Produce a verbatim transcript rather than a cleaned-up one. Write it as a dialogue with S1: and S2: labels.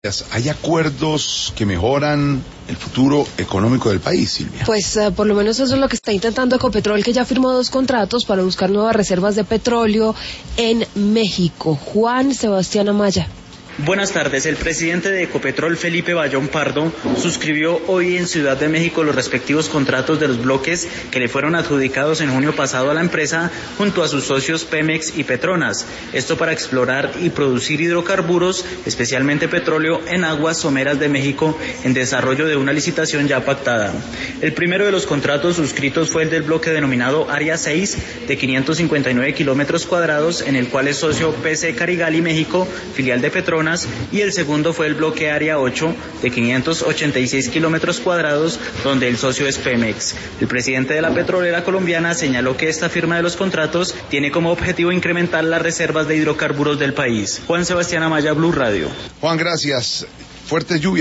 S1: ¿Hay acuerdos que mejoran el futuro económico del país, Silvia?
S2: Pues uh, por lo menos eso es lo que está intentando Ecopetrol, que ya firmó dos contratos para buscar nuevas reservas de petróleo en México. Juan Sebastián Amaya.
S3: Buenas tardes. El presidente de Ecopetrol, Felipe Bayón Pardo, suscribió hoy en Ciudad de México los respectivos contratos de los bloques que le fueron adjudicados en junio pasado a la empresa junto a sus socios Pemex y Petronas. Esto para explorar y producir hidrocarburos, especialmente petróleo, en aguas someras de México en desarrollo de una licitación ya pactada. El primero de los contratos suscritos fue el del bloque denominado Área seis de quinientos cincuenta y nueve kilómetros cuadrados, en el cual es socio P C Carigali México, filial de Petronas, y el segundo fue el bloque Área ocho de quinientos ochenta y seis kilómetros cuadrados, donde el socio es Pemex. El presidente de la petrolera colombiana señaló que esta firma de los contratos tiene como objetivo incrementar las reservas de hidrocarburos del país. Juan Sebastián Amaya, Blue Radio.
S1: Juan, gracias. Fuertes lluvias.